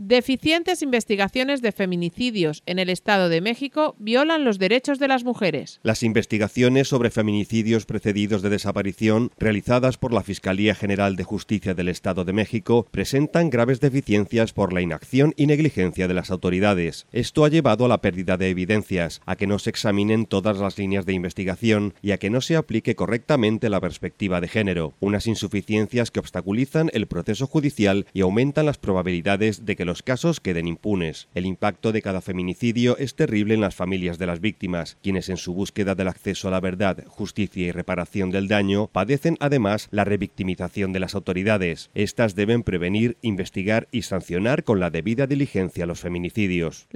Deficientes investigaciones de feminicidios en el Estado de México violan los derechos de las mujeres. Las investigaciones sobre feminicidios precedidos de desaparición realizadas por la Fiscalía General de Justicia del Estado de México presentan graves deficiencias por la inacción y negligencia de las autoridades. Esto ha llevado a la pérdida de evidencias, a que no se examinen todas las líneas de investigación y a que no se aplique correctamente la perspectiva de género, unas insuficiencias que obstaculizan el proceso judicial y aumentan las probabilidades de que los casos queden impunes. El impacto de cada feminicidio es terrible en las familias de las víctimas, quienes en su búsqueda del acceso a la verdad, justicia y reparación del daño padecen además la revictimización de las autoridades. Estas deben prevenir, investigar y sancionar con la debida diligencia los feminicidios.